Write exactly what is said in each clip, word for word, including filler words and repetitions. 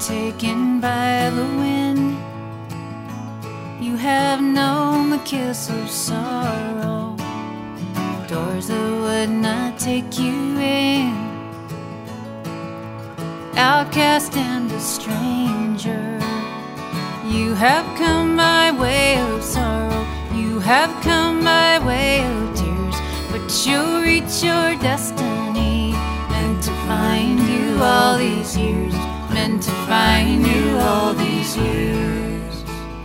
taken by the wind. You have known the kiss of sorrow, doors that would not take you in. Outcast and a stranger, you have come by way of sorrow, you have come by way of tears, but you'll reach your destiny. Meant to find you all these years, meant to find you all these years.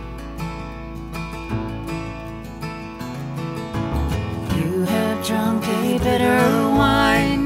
You have drunk a bitter wine,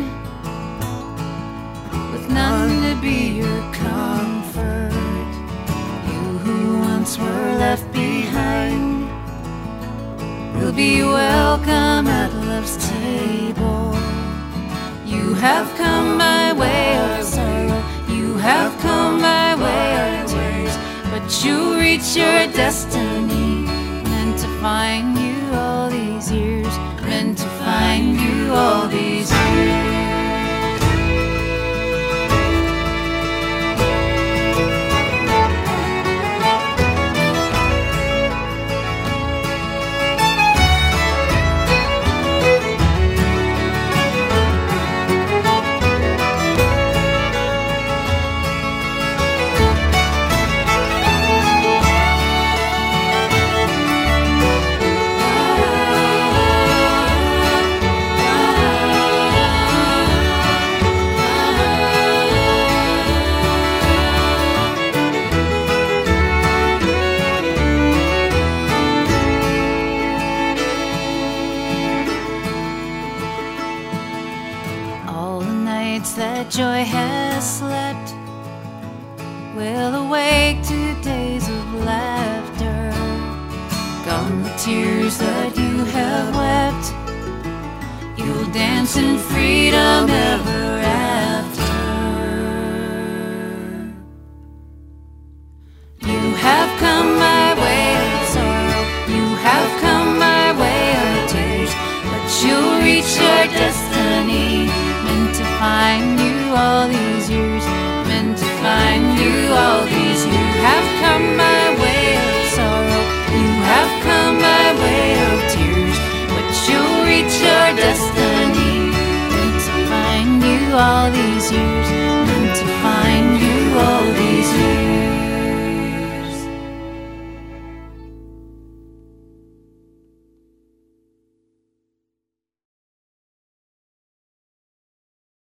with none to be your comfort. You who once were left behind will be welcome at love's table. You have come by way of sorrow, you have come by way of tears, but you'll reach your destiny. Meant to find you all these years, meant to find you all these years. That joy has slept will awake to days of laughter. Gone the tears that you have wept, you'll dance in freedom ever after. You have come by way of sorrow, you have come by way of tears, but you'll reach your destiny. Meant to find you all these years, meant to find you all these years. You have come by way of sorrow, you have come by way of tears, but you'll reach your destiny. Meant to find you all these years.